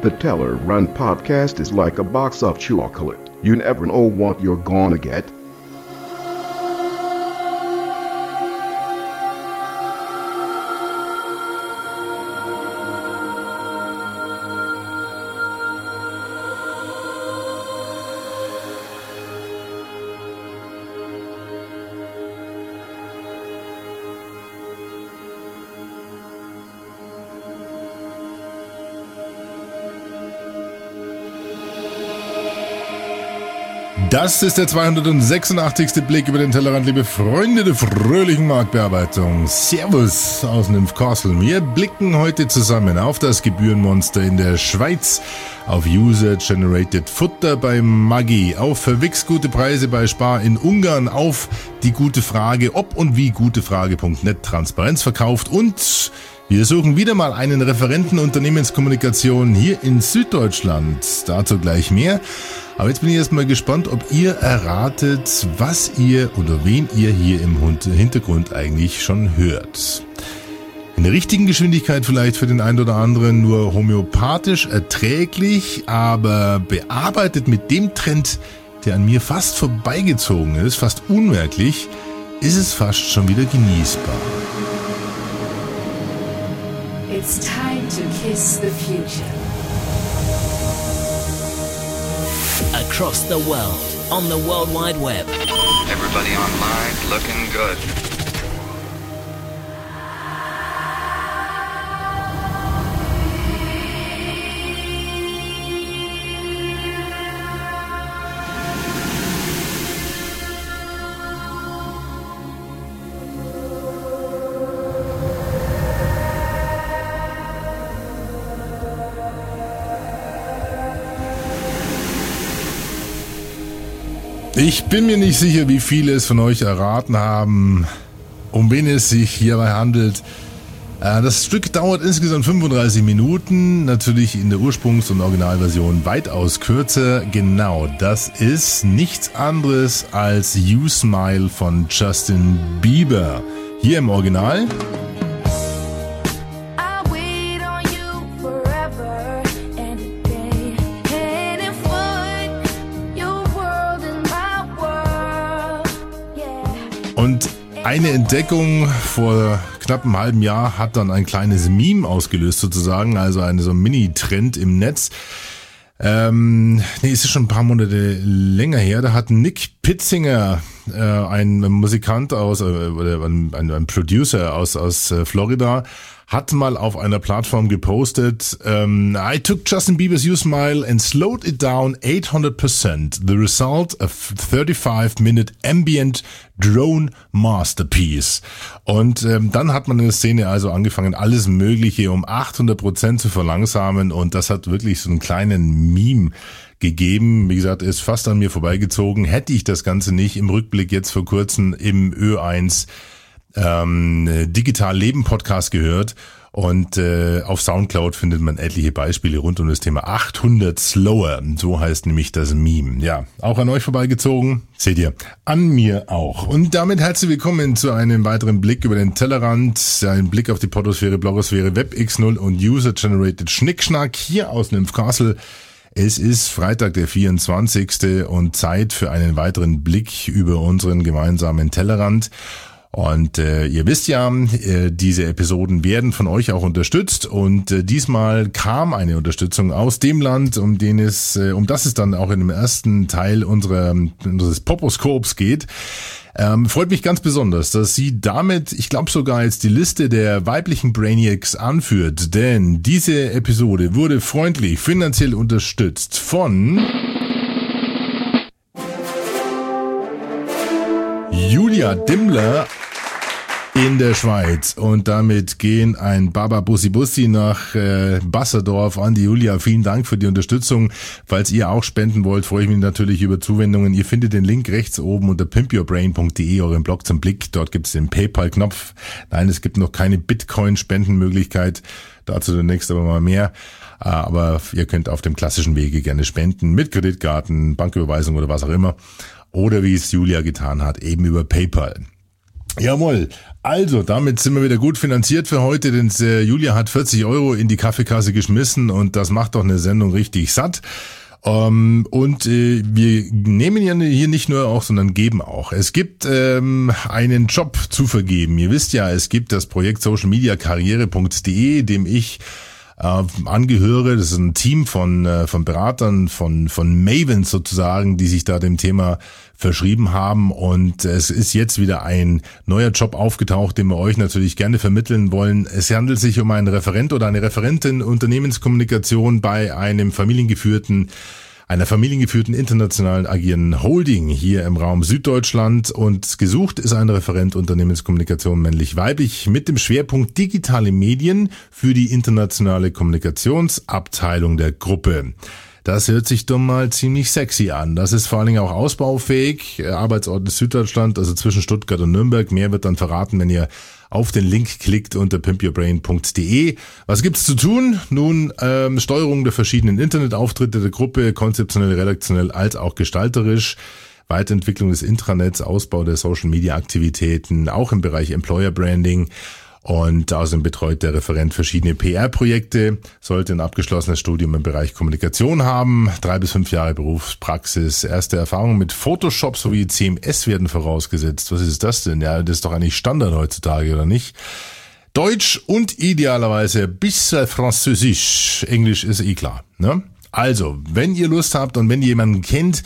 The Teller Run podcast is like a box of chocolate. You never know what you're gonna get. Das ist der 286. Blick über den Tellerrand, liebe Freunde der fröhlichen Marktbearbeitung. Servus aus Nymphcastle. Wir blicken heute zusammen auf das Gebührenmonster in der Schweiz, auf User-Generated Futter bei Maggi, auf verwichst gute Preise bei Spar in Ungarn, auf die gute Frage, ob und wie gutefrage.net Transparenz verkauft und wir suchen wieder mal einen Referenten Unternehmenskommunikation hier in Süddeutschland. Dazu gleich mehr. Aber jetzt bin ich erstmal gespannt, ob ihr erratet, was ihr oder wen ihr hier im Hintergrund eigentlich schon hört. In der richtigen Geschwindigkeit vielleicht für den einen oder anderen, nur homöopathisch erträglich, aber bearbeitet mit dem Trend, der an mir fast vorbeigezogen ist, fast unmerklich, ist es fast schon wieder genießbar. It's time to kiss the future. Across the world, on the World Wide Web. Everybody online looking good. Ich bin mir nicht sicher, wie viele es von euch erraten haben, um wen es sich hierbei handelt. Das Stück dauert insgesamt 35 Minuten, natürlich in der Ursprungs- und Originalversion weitaus kürzer. Genau, das ist nichts anderes als You Smile von Justin Bieber. Hier im Original. Und eine Entdeckung vor knapp einem halben Jahr hat dann ein kleines Meme ausgelöst sozusagen, also so ein Mini-Trend im Netz. Es ist schon ein paar Monate länger her, da hat Nick Pitzinger, ein Musikant oder ein Producer aus Florida, hat mal auf einer Plattform gepostet, I took Justin Bieber's You Smile and slowed it down 800%. The result, a 35-minute ambient drone masterpiece. Und dann hat man in der Szene also angefangen, alles Mögliche um 800% zu verlangsamen und das hat wirklich so einen kleinen Meme gegeben. Wie gesagt, ist fast an mir vorbeigezogen. Hätte ich das Ganze nicht im Rückblick jetzt vor kurzem im Ö1 Digital Leben Podcast gehört und auf Soundcloud findet man etliche Beispiele rund um das Thema 800 Slower, so heißt nämlich das Meme. Ja, auch an euch vorbeigezogen, seht ihr, an mir auch. Und damit herzlich willkommen zu einem weiteren Blick über den Tellerrand, ein Blick auf die Podosphäre, Blogosphäre, WebX0 und User-Generated Schnickschnack hier aus Nymphcastle. Es ist Freitag, der 24. und Zeit für einen weiteren Blick über unseren gemeinsamen Tellerrand. Und ihr wisst ja, diese Episoden werden von euch auch unterstützt und diesmal kam eine Unterstützung aus dem Land, um das es dann auch in dem ersten Teil unseres Poposkops geht. Freut mich ganz besonders, dass sie damit, ich glaube sogar jetzt die Liste der weiblichen Brainiacs anführt, denn diese Episode wurde freundlich finanziell unterstützt von Julia Dimmler in der Schweiz und damit gehen ein Baba Bussi Bussi nach Basserdorf an die Julia. Vielen Dank für die Unterstützung. Falls ihr auch spenden wollt, freue ich mich natürlich über Zuwendungen. Ihr findet den Link rechts oben unter pimpyourbrain.de, euren Blog zum Blick. Dort gibt es den PayPal-Knopf. Nein, es gibt noch keine Bitcoin-Spendenmöglichkeit. Dazu demnächst aber mal mehr. Aber ihr könnt auf dem klassischen Wege gerne spenden mit Kreditkarten, Banküberweisung oder was auch immer. Oder wie es Julia getan hat, eben über PayPal. Jawohl. Also, damit sind wir wieder gut finanziert für heute, denn Julia hat 40 € in die Kaffeekasse geschmissen und das macht doch eine Sendung richtig satt. Wir nehmen ja hier nicht nur auch, sondern geben auch. Es gibt einen Job zu vergeben. Ihr wisst ja, es gibt das Projekt socialmediakarriere.de, dem ich angehöre. Das ist ein Team von Beratern, von Mavens sozusagen, die sich da dem Thema verschrieben haben. Und es ist jetzt wieder ein neuer Job aufgetaucht, den wir euch natürlich gerne vermitteln wollen. Es handelt sich um einen Referent oder eine Referentin Unternehmenskommunikation bei einer familiengeführten international agierenden Holding hier im Raum Süddeutschland, und gesucht ist ein Referent Unternehmenskommunikation männlich-weiblich mit dem Schwerpunkt digitale Medien für die internationale Kommunikationsabteilung der Gruppe. Das hört sich doch mal ziemlich sexy an. Das ist vor allen Dingen auch ausbaufähig. Arbeitsort ist Süddeutschland, also zwischen Stuttgart und Nürnberg. Mehr wird dann verraten, wenn ihr auf den Link klickt unter pimpyourbrain.de. Was gibt's zu tun? Nun, Steuerung der verschiedenen Internetauftritte der Gruppe, konzeptionell, redaktionell als auch gestalterisch. Weiterentwicklung des Intranets, Ausbau der Social-Media-Aktivitäten, auch im Bereich Employer Branding. Und außerdem betreut der Referent verschiedene PR-Projekte, sollte ein abgeschlossenes Studium im Bereich Kommunikation haben, 3 bis 5 Jahre Berufspraxis, erste Erfahrungen mit Photoshop sowie CMS werden vorausgesetzt. Was ist das denn? Ja, das ist doch eigentlich Standard heutzutage, oder nicht? Deutsch und idealerweise ein bisschen Französisch. Englisch ist klar, ne? Also, wenn ihr Lust habt und wenn ihr jemanden kennt,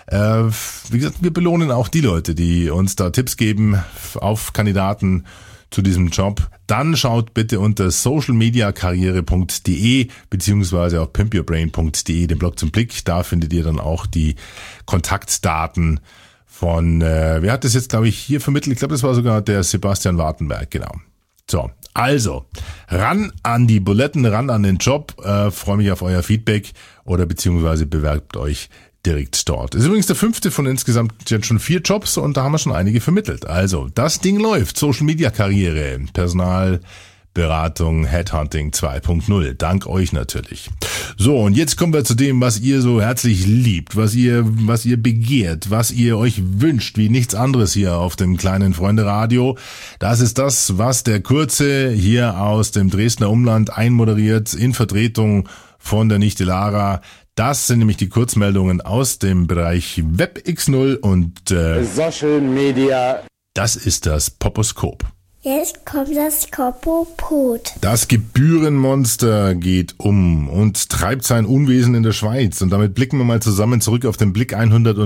wie gesagt, wir belohnen auch die Leute, die uns da Tipps geben auf Kandidaten zu diesem Job, dann schaut bitte unter socialmediakarriere.de beziehungsweise auf pimpyourbrain.de, den Blog zum Blick. Da findet ihr dann auch die Kontaktdaten von, wer hat das jetzt, glaube ich, hier vermittelt? Ich glaube, das war sogar der Sebastian Wartenberg, genau. So, also, ran an die Buletten, ran an den Job. Freue mich auf euer Feedback oder beziehungsweise bewerbt euch direkt dort. Ist übrigens der 5. von insgesamt jetzt schon 4 Jobs und da haben wir schon einige vermittelt. Also, das Ding läuft. Social Media Karriere, Personalberatung, Headhunting 2.0. Dank euch natürlich. So, und jetzt kommen wir zu dem, was ihr so herzlich liebt, was ihr begehrt, was ihr euch wünscht, wie nichts anderes hier auf dem kleinen Freunde-Radio. Das ist das, was der Kurze hier aus dem Dresdner Umland einmoderiert in Vertretung von der Nichte Lara. Das sind nämlich die Kurzmeldungen aus dem Bereich WebX0 und Social Media. Das ist das Poposkop. Jetzt kommt das Kopopod. Das Gebührenmonster geht um und treibt sein Unwesen in der Schweiz. Und damit blicken wir mal zusammen zurück auf den Blick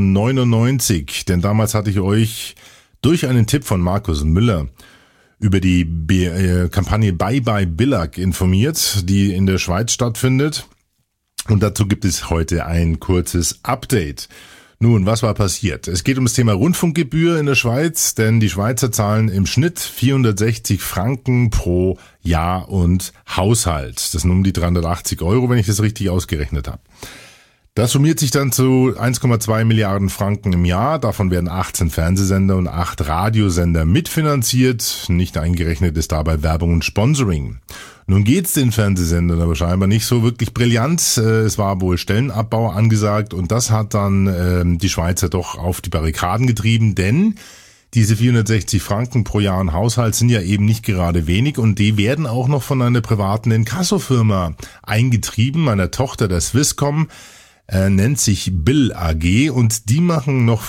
199. Denn damals hatte ich euch durch einen Tipp von Markus Müller über die Kampagne Bye Bye Billag informiert, die in der Schweiz stattfindet. Und dazu gibt es heute ein kurzes Update. Nun, was war passiert? Es geht um das Thema Rundfunkgebühr in der Schweiz, denn die Schweizer zahlen im Schnitt 460 Franken pro Jahr und Haushalt. Das sind um die 380 €, wenn ich das richtig ausgerechnet habe. Das summiert sich dann zu 1,2 Milliarden Franken im Jahr. Davon werden 18 Fernsehsender und 8 Radiosender mitfinanziert. Nicht eingerechnet ist dabei Werbung und Sponsoring. Nun geht's den Fernsehsendern aber scheinbar nicht so wirklich brillant. Es war wohl Stellenabbau angesagt und das hat dann die Schweizer doch auf die Barrikaden getrieben, denn diese 460 Franken pro Jahr und Haushalt sind ja eben nicht gerade wenig und die werden auch noch von einer privaten Inkassofirma eingetrieben, einer Tochter der Swisscom. Nennt sich Bill AG und die machen noch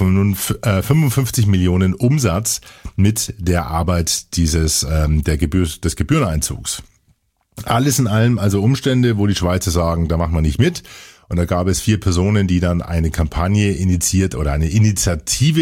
55 Millionen Umsatz mit der Arbeit des Gebühreneinzugs. Alles in allem also Umstände, wo die Schweizer sagen, da machen wir nicht mit. Und da gab es 4 Personen, die dann eine Kampagne initiiert oder eine Initiative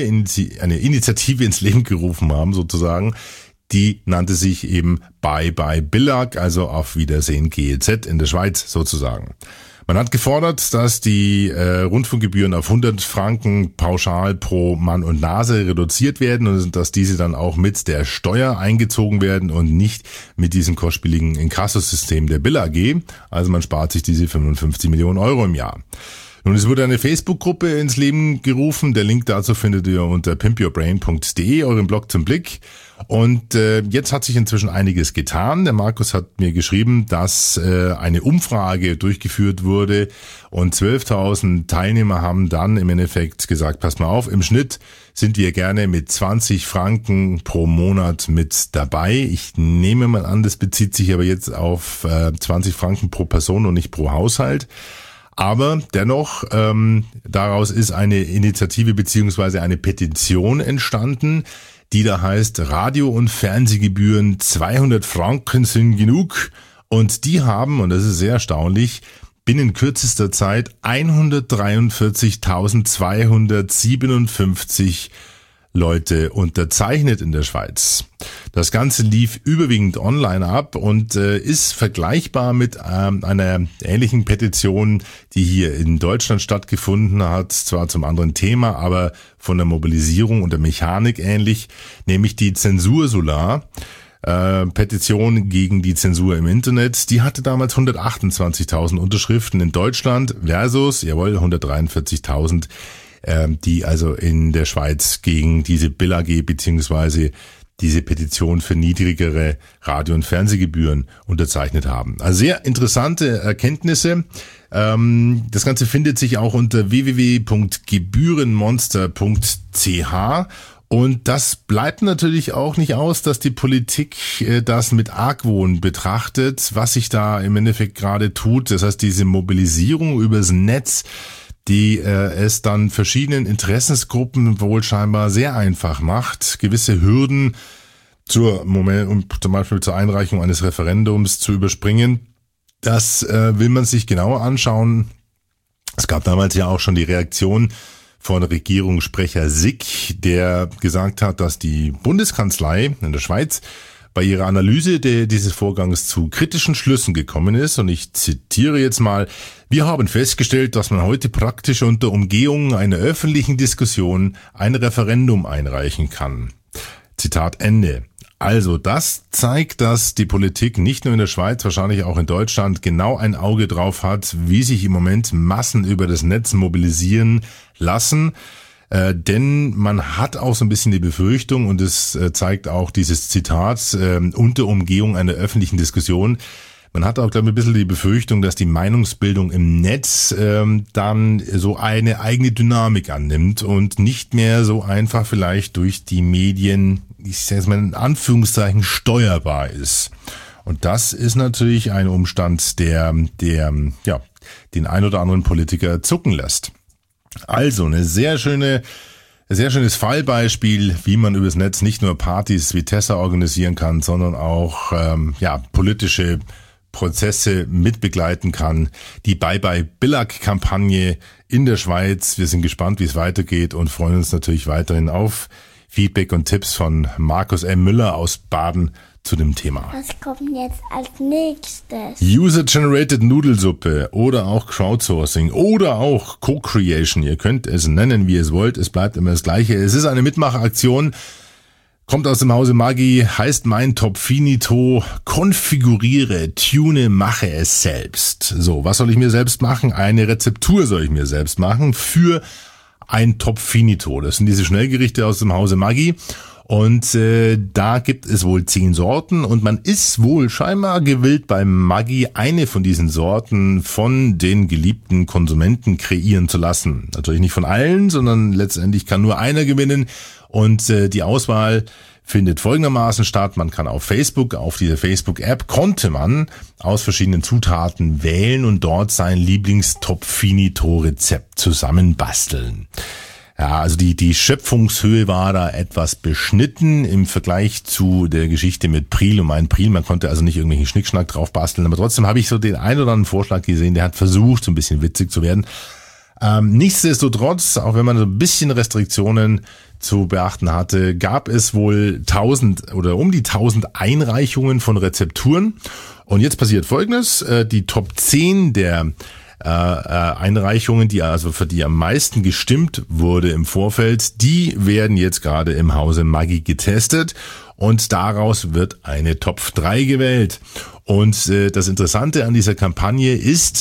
ins Leben gerufen haben sozusagen. Die nannte sich eben Bye Bye Billag, also auf Wiedersehen GEZ in der Schweiz sozusagen. Man hat gefordert, dass die Rundfunkgebühren auf 100 Franken pauschal pro Mann und Nase reduziert werden und dass diese dann auch mit der Steuer eingezogen werden und nicht mit diesem kostspieligen Inkassosystem der Bill AG. Also man spart sich diese 55 Millionen € im Jahr. Nun, es wurde eine Facebook-Gruppe ins Leben gerufen. Der Link dazu findet ihr unter pimpyourbrain.de, euren Blog zum Blick. Und jetzt hat sich inzwischen einiges getan. Der Markus hat mir geschrieben, dass eine Umfrage durchgeführt wurde und 12.000 Teilnehmer haben dann im Endeffekt gesagt, pass mal auf, im Schnitt sind wir gerne mit 20 Franken pro Monat mit dabei. Ich nehme mal an, das bezieht sich aber jetzt auf 20 Franken pro Person und nicht pro Haushalt. Aber dennoch, daraus ist eine Initiative beziehungsweise eine Petition entstanden, die da heißt, Radio- und Fernsehgebühren 200 Franken sind genug. Und die haben, und das ist sehr erstaunlich, binnen kürzester Zeit 143.257 Leute unterzeichnet in der Schweiz. Das Ganze lief überwiegend online ab und ist vergleichbar mit einer ähnlichen Petition, die hier in Deutschland stattgefunden hat, zwar zum anderen Thema, aber von der Mobilisierung und der Mechanik ähnlich, nämlich die Zensur Solar. Petition gegen die Zensur im Internet, die hatte damals 128.000 Unterschriften in Deutschland versus, 143.000, die also in der Schweiz gegen diese Bill AG beziehungsweise diese Petition für niedrigere Radio- und Fernsehgebühren unterzeichnet haben. Also sehr interessante Erkenntnisse. Das Ganze findet sich auch unter www.gebührenmonster.ch. Und das bleibt natürlich auch nicht aus, dass die Politik das mit Argwohn betrachtet, was sich da im Endeffekt gerade tut. Das heißt, diese Mobilisierung übers Netz, die es dann verschiedenen Interessensgruppen wohl scheinbar sehr einfach macht, gewisse Hürden zum Beispiel zur Einreichung eines Referendums zu überspringen. Das will man sich genauer anschauen. Es gab damals ja auch schon die Reaktion von Regierungssprecher Sick, der gesagt hat, dass die Bundeskanzlei in der Schweiz bei ihrer Analyse dieses Vorgangs zu kritischen Schlüssen gekommen ist. Und ich zitiere jetzt mal: Wir haben festgestellt, dass man heute praktisch unter Umgehung einer öffentlichen Diskussion ein Referendum einreichen kann. Zitat Ende. Also das zeigt, dass die Politik nicht nur in der Schweiz, wahrscheinlich auch in Deutschland genau ein Auge drauf hat, wie sich im Moment Massen über das Netz mobilisieren lassen. Denn man hat auch so ein bisschen die Befürchtung, und es zeigt auch dieses Zitat, unter Umgehung einer öffentlichen Diskussion, man hat auch, glaube ich, ein bisschen die Befürchtung, dass die Meinungsbildung im Netz dann so eine eigene Dynamik annimmt und nicht mehr so einfach vielleicht durch die Medien, ich sage es mal in Anführungszeichen, steuerbar ist. Und das ist natürlich ein Umstand, der den ein oder anderen Politiker zucken lässt. Also ein sehr schönes Fallbeispiel, wie man übers Netz nicht nur Partys wie Tessa organisieren kann, sondern auch politische Prozesse mitbegleiten kann. Die Bye-Bye-Billag-Kampagne in der Schweiz. Wir sind gespannt, wie es weitergeht und freuen uns natürlich weiterhin auf Feedback und Tipps von Markus M. Müller aus Baden zu dem Thema. Was kommt jetzt als nächstes? User-Generated Nudelsuppe oder auch Crowdsourcing oder auch Co-Creation. Ihr könnt es nennen, wie ihr es wollt. Es bleibt immer das Gleiche. Es ist eine Mitmachaktion. Kommt aus dem Hause Maggi, heißt mein Top Finito: konfiguriere, tune, mache es selbst. So, was soll ich mir selbst machen? Eine Rezeptur soll ich mir selbst machen für ein Top Finito. Das sind diese Schnellgerichte aus dem Hause Maggi. Und da gibt es wohl 10 Sorten und man ist wohl scheinbar gewillt, beim Maggi eine von diesen Sorten von den geliebten Konsumenten kreieren zu lassen. Natürlich nicht von allen, sondern letztendlich kann nur einer gewinnen. Und die Auswahl findet folgendermaßen statt: Man kann auf Facebook, auf dieser Facebook-App, konnte man aus verschiedenen Zutaten wählen und dort sein Lieblings-Top-Finito-Rezept zusammenbasteln. Ja, also die Schöpfungshöhe war da etwas beschnitten im Vergleich zu der Geschichte mit Priel und mein Priel. Man konnte also nicht irgendwelchen Schnickschnack drauf basteln, aber trotzdem habe ich so den ein oder anderen Vorschlag gesehen, der hat versucht, so ein bisschen witzig zu werden. Nichtsdestotrotz, auch wenn man so ein bisschen Restriktionen zu beachten hatte, gab es wohl 1000 oder um die 1000 Einreichungen von Rezepturen. Und jetzt passiert Folgendes: Die Top 10 der Einreichungen, für die am meisten gestimmt wurde im Vorfeld, die werden jetzt gerade im Hause Maggi getestet und daraus wird eine Top 3 gewählt. Und das Interessante an dieser Kampagne ist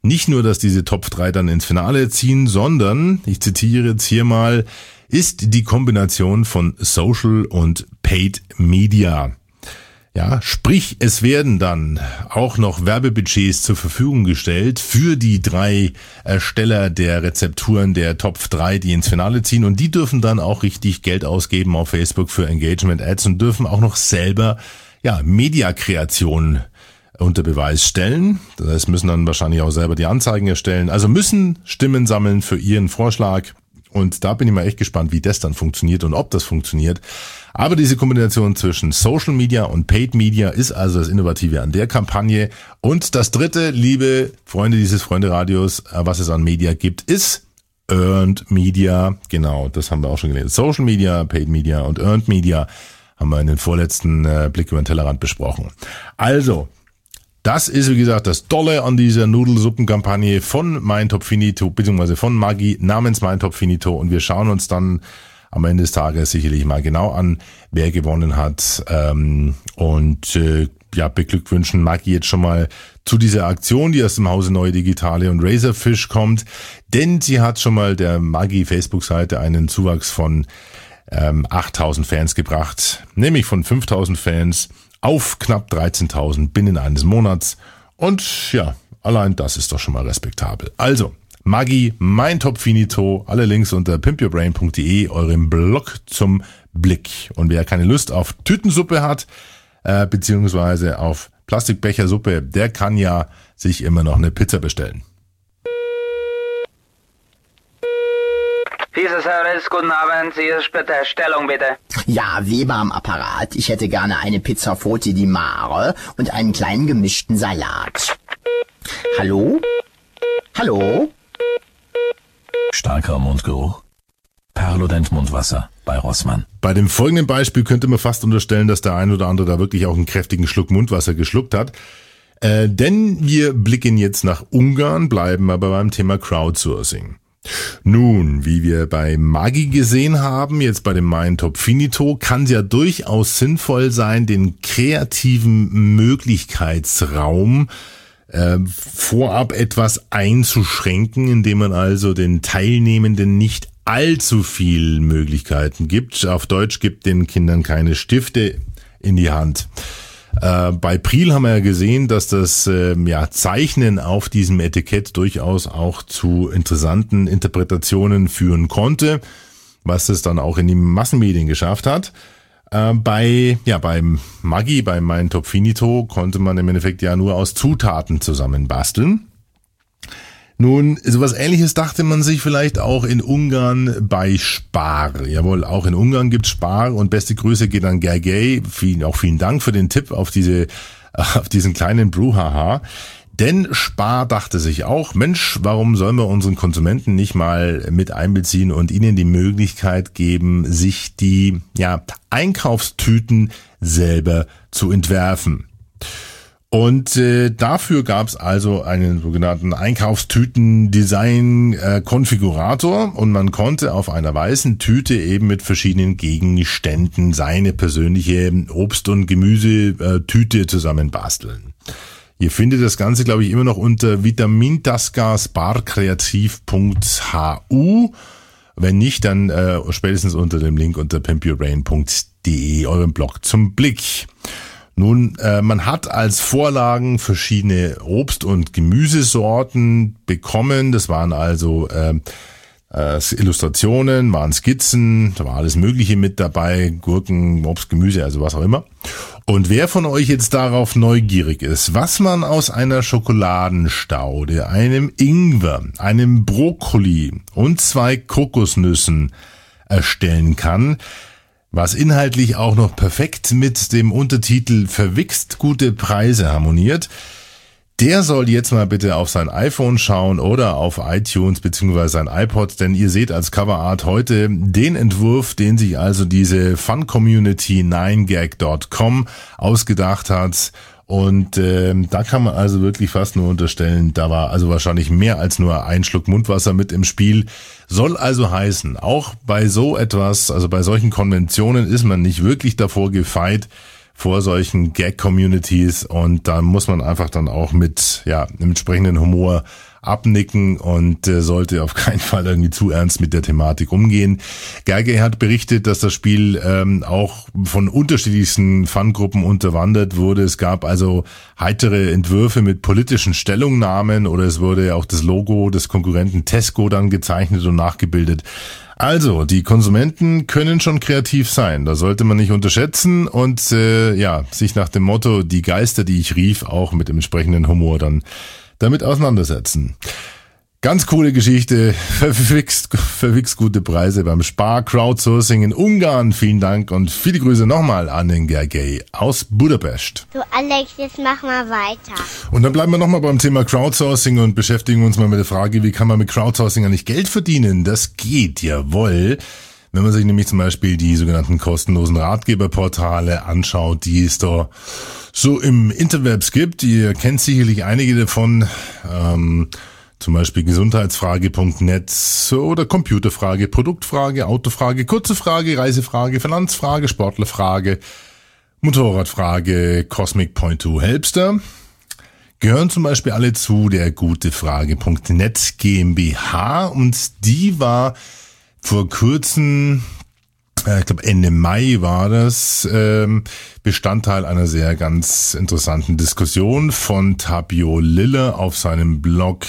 nicht nur, dass diese Top 3 dann ins Finale ziehen, sondern, ich zitiere jetzt hier mal, ist die Kombination von Social und Paid Media. Ja, sprich, es werden dann auch noch Werbebudgets zur Verfügung gestellt für die 3 Ersteller der Rezepturen der Top 3, die ins Finale ziehen. Und die dürfen dann auch richtig Geld ausgeben auf Facebook für Engagement-Ads und dürfen auch noch selber, Mediakreation unter Beweis stellen. Das heißt, müssen dann wahrscheinlich auch selber die Anzeigen erstellen. Also müssen Stimmen sammeln für ihren Vorschlag. Und da bin ich mal echt gespannt, wie das dann funktioniert und ob das funktioniert. Aber diese Kombination zwischen Social Media und Paid Media ist also das Innovative an der Kampagne. Und das dritte, liebe Freunde dieses Freunde-Radios, was es an Media gibt, ist Earned Media. Genau, das haben wir auch schon gelernt. Social Media, Paid Media und Earned Media haben wir in den vorletzten Blick über den Tellerrand besprochen. Also, das ist, wie gesagt, das Tolle an dieser Nudelsuppenkampagne von Mein Top Finito, beziehungsweise von Maggi namens Mein Top Finito. Und wir schauen uns dann am Ende des Tages sicherlich mal genau an, wer gewonnen hat. Beglückwünschen Maggi jetzt schon mal zu dieser Aktion, die aus dem Hause Neue Digitale und Razorfish kommt. Denn sie hat schon mal der Maggi Facebook-Seite einen Zuwachs von 8.000 Fans gebracht, nämlich von 5.000 Fans auf knapp 13.000 binnen eines Monats. Und ja, allein das ist doch schon mal respektabel. Also, Maggi, Mein Top Finito, alle Links unter pimpyourbrain.de, eurem Blog zum Blick. Und wer keine Lust auf Tütensuppe hat, beziehungsweise auf Plastikbechersuppe, der kann ja sich immer noch eine Pizza bestellen. Dieses Service, guten Abend, Sie ist bitte Stellung bitte. Ja, Weber am Apparat. Ich hätte gerne eine Pizza Forti di Mare und einen kleinen gemischten Salat. Hallo? Hallo? Starker Mundgeruch. Perlodent Mundwasser bei Rossmann. Bei dem folgenden Beispiel könnte man fast unterstellen, dass der ein oder andere da wirklich auch einen kräftigen Schluck Mundwasser geschluckt hat. Denn wir blicken jetzt nach Ungarn, bleiben aber beim Thema Crowdsourcing. Nun, wie wir bei Maggi gesehen haben, jetzt bei dem Mein Top Finito, kann es ja durchaus sinnvoll sein, den kreativen Möglichkeitsraum vorab etwas einzuschränken, indem man also den Teilnehmenden nicht allzu viel Möglichkeiten gibt. Auf Deutsch gibt den Kindern keine Stifte in die Hand. Bei Priel haben wir ja gesehen, dass das Zeichnen auf diesem Etikett durchaus auch zu interessanten Interpretationen führen konnte, was es dann auch in die Massenmedien geschafft hat. Beim Maggi, bei Mein Top Finito, konnte man im Endeffekt ja nur aus Zutaten zusammenbasteln. Nun, sowas Ähnliches dachte man sich vielleicht auch in Ungarn bei Spar. Jawohl, auch in Ungarn gibt's Spar und beste Grüße geht an Gergely. Vielen Dank für den Tipp auf diesen kleinen Brouhaha. Denn Spar dachte sich auch, Mensch, warum sollen wir unseren Konsumenten nicht mal mit einbeziehen und ihnen die Möglichkeit geben, sich die Einkaufstüten selber zu entwerfen. Und dafür gab es also einen sogenannten Einkaufstüten-Design-Konfigurator und man konnte auf einer weißen Tüte eben mit verschiedenen Gegenständen seine persönliche Obst- und Gemüsetüte zusammenbasteln. Ihr findet das Ganze, glaube ich, immer noch unter vitamintasca-sparkreativ.hu. Wenn nicht, dann spätestens unter dem Link unter pimpyourbrain.de, eurem Blog zum Blick. Nun, man hat als Vorlagen verschiedene Obst- und Gemüsesorten bekommen. Das waren also Illustrationen, waren Skizzen, da war alles Mögliche mit dabei, Gurken, Obst, Gemüse, also was auch immer. Und wer von euch jetzt darauf neugierig ist, was man aus einer Schokoladenstaude, einem Ingwer, einem Brokkoli und 2 Kokosnüssen erstellen kann, was inhaltlich auch noch perfekt mit dem Untertitel Verwichst gute Preise harmoniert, der soll jetzt mal bitte auf sein iPhone schauen oder auf iTunes bzw. sein iPod, denn ihr seht als Coverart heute den Entwurf, den sich also diese Fun-Community 9gag.com ausgedacht hat. Und da kann man also wirklich fast nur unterstellen, da war also wahrscheinlich mehr als nur ein Schluck Mundwasser mit im Spiel. Soll also heißen, auch bei so etwas, also bei solchen Konventionen ist man nicht wirklich davor gefeit, vor solchen Gag-Communities, und da muss man einfach dann auch mit einem entsprechenden Humor abnicken und sollte auf keinen Fall irgendwie zu ernst mit der Thematik umgehen. Gergely hat berichtet, dass das Spiel auch von unterschiedlichsten Fangruppen unterwandert wurde. Es gab also heitere Entwürfe mit politischen Stellungnahmen oder es wurde auch das Logo des Konkurrenten Tesco dann gezeichnet und nachgebildet. Also, die Konsumenten können schon kreativ sein, das sollte man nicht unterschätzen und sich nach dem Motto, die Geister, die ich rief, auch mit dem entsprechenden Humor dann damit auseinandersetzen. Ganz coole Geschichte, verwichst gute Preise beim Spar Crowdsourcing in Ungarn. Vielen Dank und viele Grüße nochmal an den Gergely aus Budapest. So, Alex, jetzt mach mal weiter. Und dann bleiben wir nochmal beim Thema Crowdsourcing und beschäftigen uns mal mit der Frage, wie kann man mit Crowdsourcing eigentlich Geld verdienen? Das geht, jawohl. Wenn man sich nämlich zum Beispiel die sogenannten kostenlosen Ratgeberportale anschaut, die es da so im Interwebs gibt. Ihr kennt sicherlich einige davon, zum Beispiel Gesundheitsfrage.net oder Computerfrage, Produktfrage, Autofrage, kurze Frage, Reisefrage, Finanzfrage, Sportlerfrage, Motorradfrage, Cosmic Point to Helpster. Gehören zum Beispiel alle zu der Gutefrage.net GmbH und die war vor kurzem, ich glaube Ende Mai war das, Bestandteil einer sehr ganz interessanten Diskussion von Tapio Lille auf seinem Blog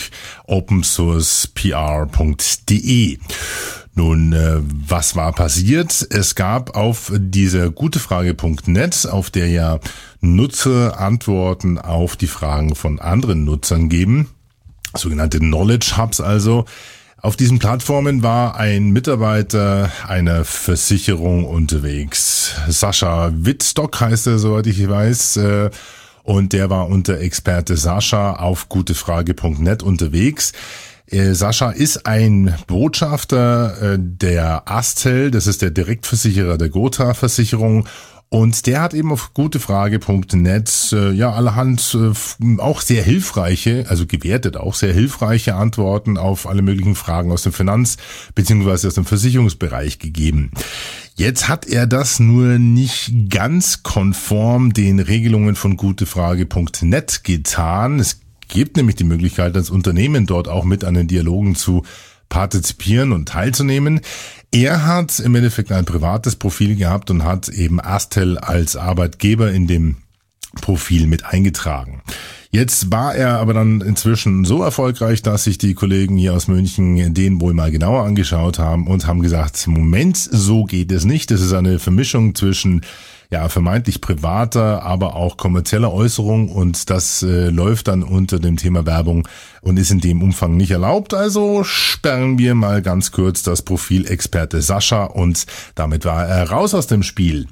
opensourcepr.de. Nun, was war passiert? Es gab auf dieser Gutefrage.net, auf der ja Nutzer Antworten auf die Fragen von anderen Nutzern geben, sogenannte Knowledge Hubs also. Auf diesen Plattformen war ein Mitarbeiter einer Versicherung unterwegs. Sascha Wittstock heißt er, soweit ich weiß. Und der war unter Experte Sascha auf gutefrage.net unterwegs. Sascha ist ein Botschafter der Astel, das ist der Direktversicherer der Gotha-Versicherung. Und der hat eben auf gutefrage.net allerhand auch sehr hilfreiche, also gewertet auch sehr hilfreiche Antworten auf alle möglichen Fragen aus dem Finanz- bzw. aus dem Versicherungsbereich gegeben. Jetzt hat er das nur nicht ganz konform den Regelungen von gutefrage.net getan. Es gibt nämlich die Möglichkeit, als Unternehmen dort auch mit an den Dialogen zu partizipieren und teilzunehmen. Er hat im Endeffekt ein privates Profil gehabt und hat eben Astel als Arbeitgeber in dem Profil mit eingetragen. Jetzt war er aber dann inzwischen so erfolgreich, dass sich die Kollegen hier aus München den wohl mal genauer angeschaut haben und haben gesagt, Moment, so geht es nicht. Das ist eine Vermischung zwischen vermeintlich privater, aber auch kommerzieller Äußerung und das läuft dann unter dem Thema Werbung und ist in dem Umfang nicht erlaubt. Also sperren wir mal ganz kurz das Profil Experte Sascha und damit war er raus aus dem Spiel.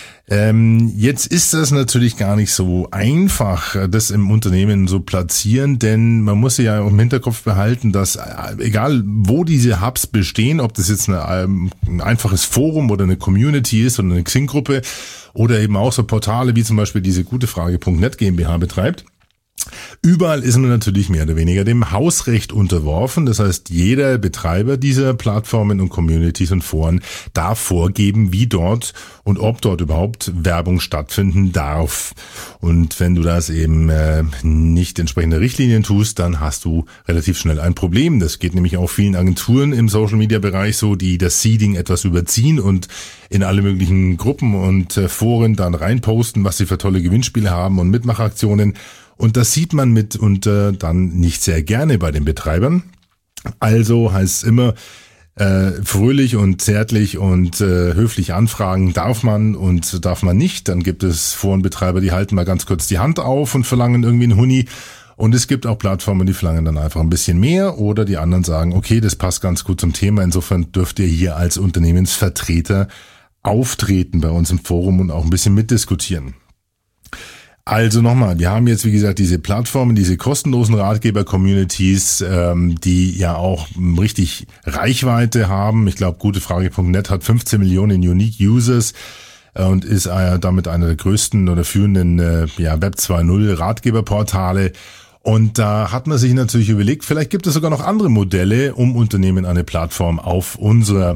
Jetzt ist das natürlich gar nicht so einfach, das im Unternehmen so platzieren, denn man muss ja im Hinterkopf behalten, dass egal wo diese Hubs bestehen, ob das jetzt ein einfaches Forum oder eine Community ist oder eine Xing-Gruppe oder eben auch so Portale wie zum Beispiel diese Gutefrage.net GmbH betreibt, überall ist man natürlich mehr oder weniger dem Hausrecht unterworfen. Das heißt, jeder Betreiber dieser Plattformen und Communities und Foren darf vorgeben, wie dort und ob dort überhaupt Werbung stattfinden darf. Und wenn du das eben nicht entsprechende Richtlinien tust, dann hast du relativ schnell ein Problem. Das geht nämlich auch vielen Agenturen im Social-Media-Bereich so, die das Seeding etwas überziehen und in alle möglichen Gruppen und Foren dann reinposten, was sie für tolle Gewinnspiele haben und Mitmachaktionen. Und das sieht man mitunter dann nicht sehr gerne bei den Betreibern. Also heißt es immer, fröhlich und zärtlich und höflich anfragen darf man und darf man nicht. Dann gibt es Forenbetreiber, die halten mal ganz kurz die Hand auf und verlangen irgendwie einen Huni. Und es gibt auch Plattformen, die verlangen dann einfach ein bisschen mehr oder die anderen sagen, okay, das passt ganz gut zum Thema. Insofern dürft ihr hier als Unternehmensvertreter auftreten bei uns im Forum und auch ein bisschen mitdiskutieren. Also nochmal, wir haben jetzt wie gesagt diese Plattformen, diese kostenlosen Ratgeber-Communities, die ja auch richtig Reichweite haben. Ich glaube, gutefrage.net hat 15 Millionen Unique Users und ist damit einer der größten oder führenden Web 2.0 Ratgeberportale. Und da hat man sich natürlich überlegt, vielleicht gibt es sogar noch andere Modelle, um Unternehmen eine Plattform auf unserer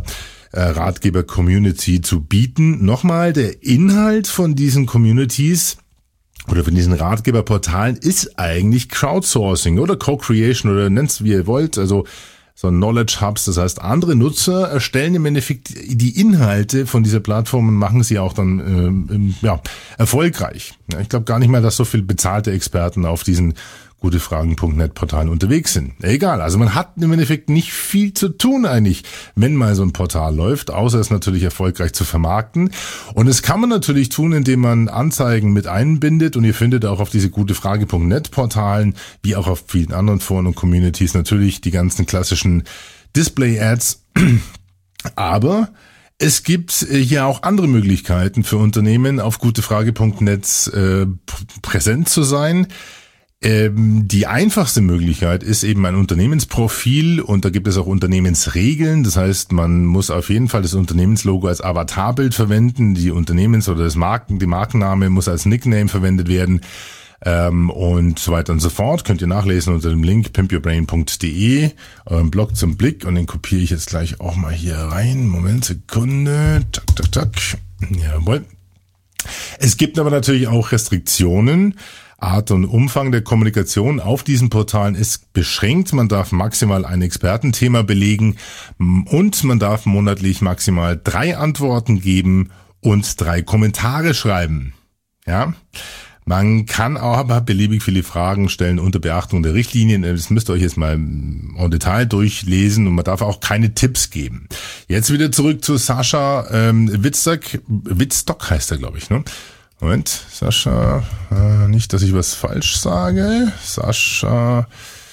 Ratgeber-Community zu bieten. Nochmal, der Inhalt von diesen Communities oder von diesen Ratgeberportalen ist eigentlich Crowdsourcing oder Co-Creation oder nennt's wie ihr wollt, also so Knowledge Hubs, das heißt andere Nutzer erstellen im Endeffekt die Inhalte von dieser Plattform und machen sie auch dann erfolgreich. Ja, ich glaube gar nicht mehr, dass so viel bezahlte Experten auf diesen gutefragen.net Portalen unterwegs sind. Egal, also man hat im Endeffekt nicht viel zu tun eigentlich, wenn mal so ein Portal läuft, außer es natürlich erfolgreich zu vermarkten. Und das kann man natürlich tun, indem man Anzeigen mit einbindet und ihr findet auch auf diese gutefrage.net Portalen, wie auch auf vielen anderen Foren und Communities natürlich die ganzen klassischen Display-Ads. Aber es gibt hier auch andere Möglichkeiten für Unternehmen, auf gutefrage.net präsent zu sein. Die einfachste Möglichkeit ist eben ein Unternehmensprofil und da gibt es auch Unternehmensregeln. Das heißt, man muss auf jeden Fall das Unternehmenslogo als Avatarbild verwenden. Die die Markenname muss als Nickname verwendet werden und so weiter und so fort. Könnt ihr nachlesen unter dem Link pimpyourbrain.de, euren Blog zum Blick und den kopiere ich jetzt gleich auch mal hier rein. Moment, Sekunde. Tak. Jawohl. Es gibt aber natürlich auch Restriktionen. Art und Umfang der Kommunikation auf diesen Portalen ist beschränkt. Man darf maximal ein Expertenthema belegen und man darf monatlich maximal 3 Antworten geben und 3 Kommentare schreiben. Ja, man kann auch aber beliebig viele Fragen stellen unter Beachtung der Richtlinien. Das müsst ihr euch jetzt mal en Detail durchlesen und man darf auch keine Tipps geben. Jetzt wieder zurück zu Sascha Wittstock heißt er, glaube ich, ne? Moment, Sascha, nicht, dass ich was falsch sage. Sascha,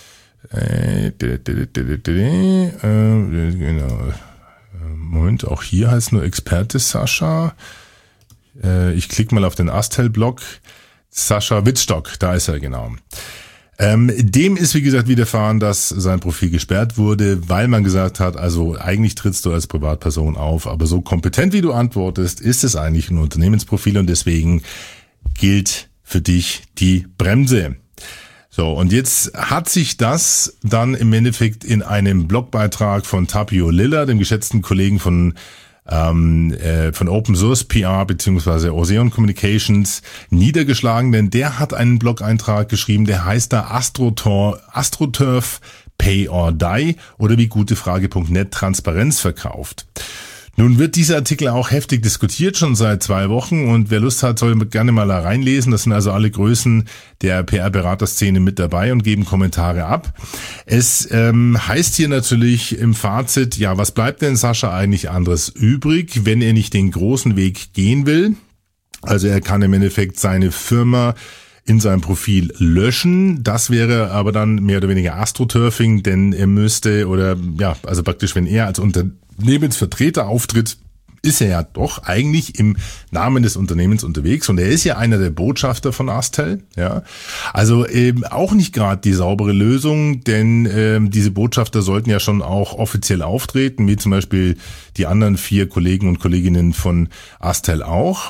genau. Moment, auch hier heißt nur Experte Sascha. Ich klicke mal auf den Astel-Blog. Sascha Wittstock, da ist er, genau. Dem ist, wie gesagt, widerfahren, dass sein Profil gesperrt wurde, weil man gesagt hat, also eigentlich trittst du als Privatperson auf, aber so kompetent wie du antwortest, ist es eigentlich ein Unternehmensprofil und deswegen gilt für dich die Bremse. So, und jetzt hat sich das dann im Endeffekt in einem Blogbeitrag von Tapio Lilla, dem geschätzten Kollegen von Open Source PR bzw. Oseon Communications niedergeschlagen, denn der hat einen Blog-Eintrag geschrieben, der heißt da AstroTurf Pay or Die oder wie gutefrage.net Transparenz verkauft. Nun wird dieser Artikel auch heftig diskutiert, schon seit 2 Wochen und wer Lust hat, soll gerne mal da reinlesen. Das sind also alle Größen der PR-Beraterszene mit dabei und geben Kommentare ab. Es heißt hier natürlich im Fazit, ja, was bleibt denn Sascha eigentlich anderes übrig, wenn er nicht den großen Weg gehen will? Also er kann im Endeffekt seine Firma in seinem Profil löschen. Das wäre aber dann mehr oder weniger Astroturfing, denn er müsste also praktisch, wenn er als Unternehmensvertreter auftritt, ist er ja doch eigentlich im Namen des Unternehmens unterwegs und er ist ja einer der Botschafter von Astel, ja. Also auch nicht gerade die saubere Lösung, denn diese Botschafter sollten ja schon auch offiziell auftreten, wie zum Beispiel die anderen 4 Kollegen und Kolleginnen von Astel auch.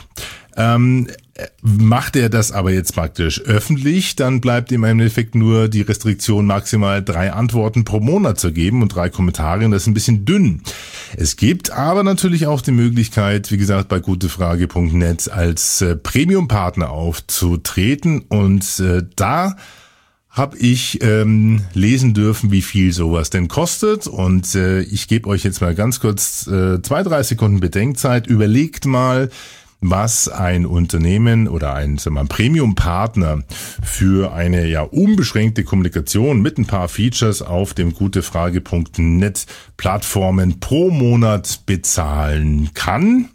Macht er das aber jetzt praktisch öffentlich, dann bleibt ihm im Endeffekt nur die Restriktion, maximal 3 Antworten pro Monat zu geben und 3 Kommentare und das ist ein bisschen dünn. Es gibt aber natürlich auch die Möglichkeit, wie gesagt, bei gutefrage.net als Premium-Partner aufzutreten und da habe ich lesen dürfen, wie viel sowas denn kostet und ich gebe euch jetzt mal ganz kurz 2-3 Sekunden Bedenkzeit. Überlegt mal, was ein Unternehmen oder ein Premium-Partner für eine unbeschränkte Kommunikation mit ein paar Features auf dem gutefrage.net Plattformen pro Monat bezahlen kann.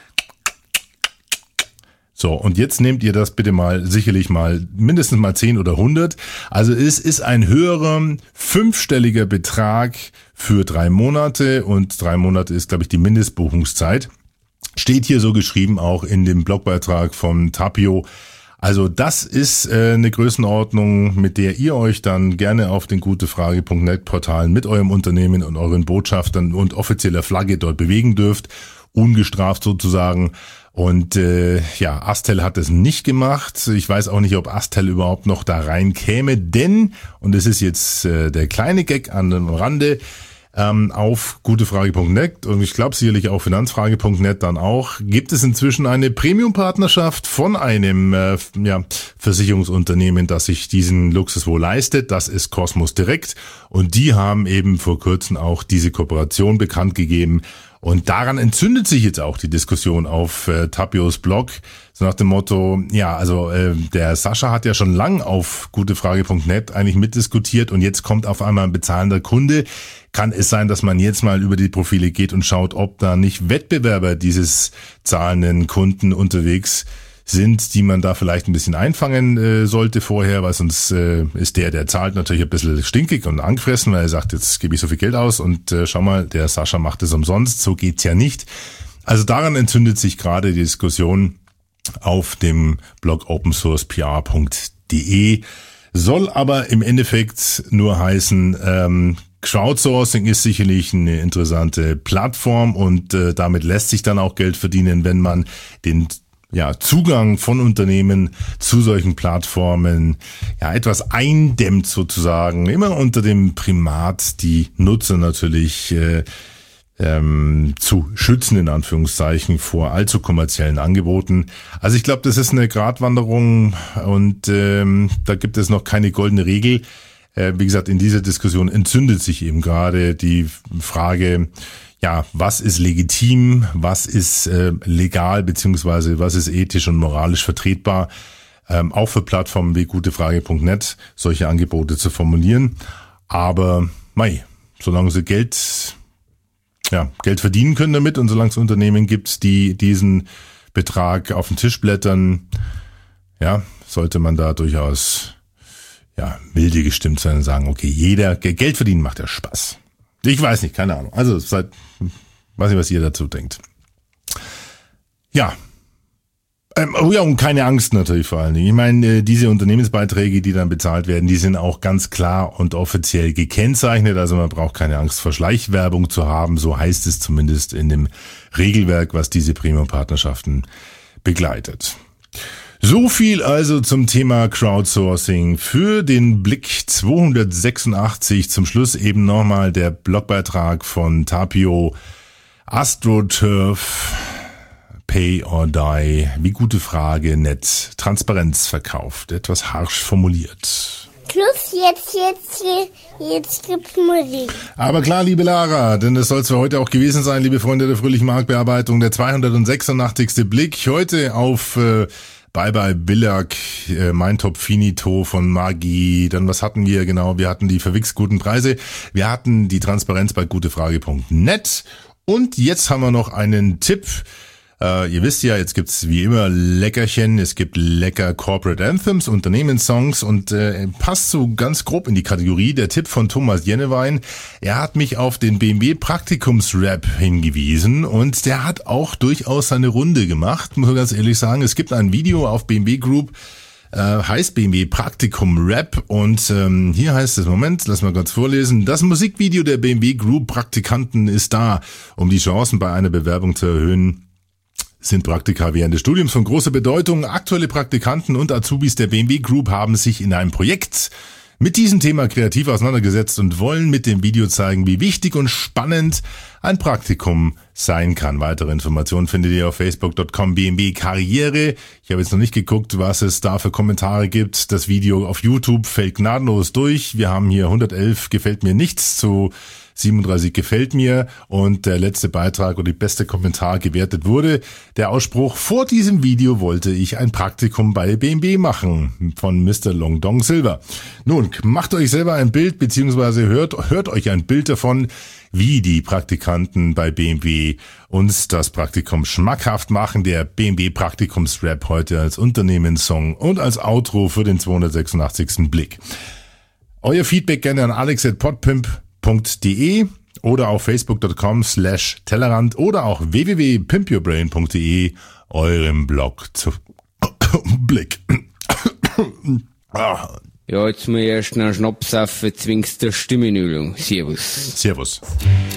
So, und jetzt nehmt ihr das bitte mal sicherlich mal mindestens mal 10 oder 100. Also es ist ein höherer 5-stelliger Betrag für 3 Monate und 3 Monate ist, glaube ich, die Mindestbuchungszeit. Steht hier so geschrieben auch in dem Blogbeitrag von Tapio. Also das ist eine Größenordnung, mit der ihr euch dann gerne auf den gutefrage.net Portalen mit eurem Unternehmen und euren Botschaftern und offizieller Flagge dort bewegen dürft, ungestraft sozusagen. Und Astel hat es nicht gemacht. Ich weiß auch nicht, ob Astel überhaupt noch da rein käme, denn, und das ist jetzt der kleine Gag an dem Rande, auf gutefrage.net und ich glaube sicherlich auch finanzfrage.net dann auch, gibt es inzwischen eine Premium-Partnerschaft von einem Versicherungsunternehmen, das sich diesen Luxus wohl leistet. Das ist Cosmos Direct und die haben eben vor kurzem auch diese Kooperation bekannt gegeben. Und daran entzündet sich jetzt auch die Diskussion auf Tapios Blog, so nach dem Motto, der Sascha hat ja schon lang auf gutefrage.net eigentlich mitdiskutiert und jetzt kommt auf einmal ein bezahlender Kunde. Kann es sein, dass man jetzt mal über die Profile geht und schaut, ob da nicht Wettbewerber dieses zahlenden Kunden unterwegs sind, die man da vielleicht ein bisschen einfangen sollte vorher, weil sonst ist der zahlt natürlich ein bisschen stinkig und angefressen, weil er sagt, jetzt gebe ich so viel Geld aus und schau mal, der Sascha macht es umsonst, so geht's ja nicht. Also daran entzündet sich gerade die Diskussion auf dem Blog opensourcepr.de, soll aber im Endeffekt nur heißen, Crowdsourcing ist sicherlich eine interessante Plattform und damit lässt sich dann auch Geld verdienen, wenn man den Zugang von Unternehmen zu solchen Plattformen etwas eindämmt sozusagen, immer unter dem Primat, die Nutzer natürlich zu schützen, in Anführungszeichen, vor allzu kommerziellen Angeboten. Also ich glaube, das ist eine Gratwanderung und da gibt es noch keine goldene Regel. Wie gesagt, in dieser Diskussion entzündet sich eben gerade die Frage, was ist legitim, was ist legal, beziehungsweise was ist ethisch und moralisch vertretbar, auch für Plattformen wie gutefrage.net solche Angebote zu formulieren. Aber solange sie Geld verdienen können damit und solange es Unternehmen gibt, die diesen Betrag auf den Tisch blättern, sollte man da durchaus milde gestimmt sein und sagen, okay, Geld verdienen macht ja Spaß. Ich weiß nicht, keine Ahnung. Also weiß nicht, was ihr dazu denkt. Und keine Angst natürlich vor allen Dingen. Ich meine, diese Unternehmensbeiträge, die dann bezahlt werden, die sind auch ganz klar und offiziell gekennzeichnet. Also man braucht keine Angst vor Schleichwerbung zu haben. So heißt es zumindest in dem Regelwerk, was diese Premium-Partnerschaften begleitet. So viel also zum Thema Crowdsourcing. Für den Blick 286 zum Schluss eben nochmal der Blogbeitrag von Tapio, AstroTurf, Pay or Die, wie gute Frage, nett, Transparenz verkauft, etwas harsch formuliert. Plus jetzt gibt's Musik. Aber klar, liebe Lara, denn das soll es für heute auch gewesen sein, liebe Freunde der fröhlichen Marktbearbeitung, der 286. Blick heute auf Bye Bye Billag, Mein Top Finito von Magi, dann was hatten wir genau? Wir hatten die verwichst guten Preise, wir hatten die Transparenz bei gutefrage.net und jetzt haben wir noch einen Tipp. Ihr wisst ja, jetzt gibt's wie immer Leckerchen, es gibt lecker Corporate Anthems, Unternehmenssongs und passt so ganz grob in die Kategorie der Tipp von Thomas Jennewein. Er hat mich auf den BMW Praktikums-Rap hingewiesen und der hat auch durchaus seine Runde gemacht, muss man ganz ehrlich sagen. Es gibt ein Video auf BMW Group, heißt BMW Praktikum Rap und hier heißt es, Moment, lass mal kurz vorlesen. Das Musikvideo der BMW Group Praktikanten ist da, um die Chancen bei einer Bewerbung zu erhöhen. Sind Praktika während des Studiums von großer Bedeutung. Aktuelle Praktikanten und Azubis der BMW Group haben sich in einem Projekt mit diesem Thema kreativ auseinandergesetzt und wollen mit dem Video zeigen, wie wichtig und spannend ein Praktikum sein kann. Weitere Informationen findet ihr auf facebook.com BMW Karriere. Ich habe jetzt noch nicht geguckt, was es da für Kommentare gibt. Das Video auf YouTube fällt gnadenlos durch. Wir haben hier 111 gefällt mir nichts zu 37 gefällt mir und der letzte Beitrag und die beste Kommentar gewertet wurde. Der Ausspruch, vor diesem Video wollte ich ein Praktikum bei BMW machen, von Mr. Long Dong Silver. Nun, macht euch selber ein Bild, beziehungsweise hört euch ein Bild davon, wie die Praktikanten bei BMW uns das Praktikum schmackhaft machen. Der BMW Praktikumsrap heute als Unternehmenssong und als Outro für den 286. Blick. Euer Feedback gerne an alex@podpimp.de oder auf facebook.com/Tellerrand oder auch www.pimpyourbrain.de, eurem Blog zu Blick. Ja, jetzt muss ich erst noch Schnaps saufen, zwingst der Stimmenübung. Servus. Servus.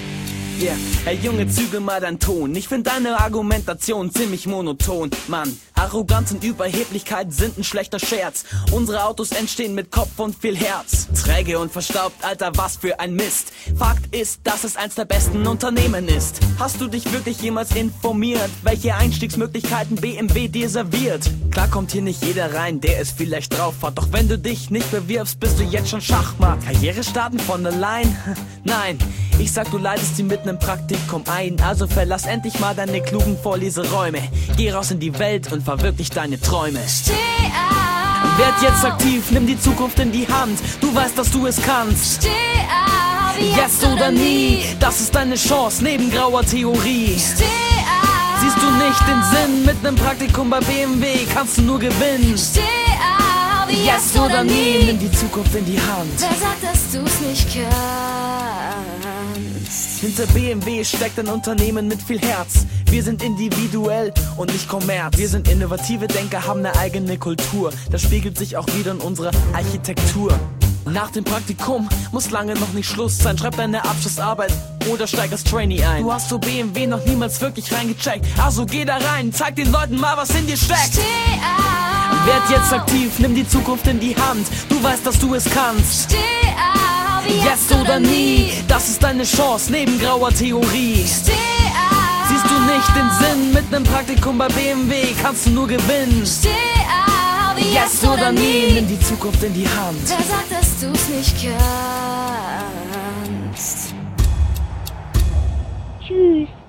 Yeah, hey Junge, zügel mal deinen Ton. Ich find deine Argumentation ziemlich monoton. Mann, Arroganz und Überheblichkeit sind ein schlechter Scherz. Unsere Autos entstehen mit Kopf und viel Herz. Träge und verstaubt, Alter, was für ein Mist. Fakt ist, dass es eins der besten Unternehmen ist. Hast du dich wirklich jemals informiert, welche Einstiegsmöglichkeiten BMW dir serviert? Klar kommt hier nicht jeder rein, der es vielleicht drauf hat. Doch wenn du dich nicht bewirbst, bist du jetzt schon Schachmatt. Karriere starten von allein? Nein, ich sag, du leitest sie mit nem Praktikum ein. Also verlass endlich mal deine klugen Vorleseräume. Geh raus in die Welt und verwirklich deine Träume. Steh auf! Werd jetzt aktiv, nimm die Zukunft in die Hand. Du weißt, dass du es kannst. Steh auf! Jetzt oder nie, das ist deine Chance neben grauer Theorie. Steh auf! Siehst du nicht den Sinn? Mit nem Praktikum bei BMW kannst du nur gewinnen. Steh auf! Jetzt oder nie, nimm die Zukunft in die Hand. Wer sagt, dass du's nicht kannst? Hinter BMW steckt ein Unternehmen mit viel Herz. Wir sind individuell und nicht Kommerz. Wir sind innovative Denker, haben eine eigene Kultur. Das spiegelt sich auch wieder in unserer Architektur. Nach dem Praktikum muss lange noch nicht Schluss sein. Schreib deine Abschlussarbeit oder steig als Trainee ein. Du hast so BMW noch niemals wirklich reingecheckt. Also geh da rein, zeig den Leuten mal, was in dir steckt. Steh auf! Werd jetzt aktiv, nimm die Zukunft in die Hand. Du weißt, dass du es kannst. Steh auf! Jetzt oder nie, das ist deine Chance neben grauer Theorie. Steh auf! Siehst du nicht den Sinn? Mit nem Praktikum bei BMW kannst du nur gewinnen. Steh auf! Jetzt oder nie, nimm die Zukunft in die Hand. Wer sagt, dass du's nicht kannst? Tschüss.